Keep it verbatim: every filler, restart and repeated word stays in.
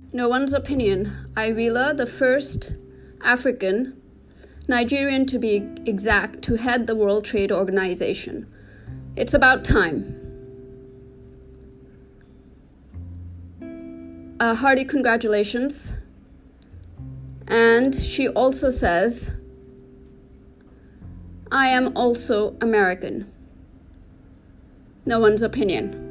No one's opinion. Ivila, the first African, Nigerian to be exact, to head the World Trade Organization. It's about time. A hearty congratulations. And she also says, I am also American. No one's opinion.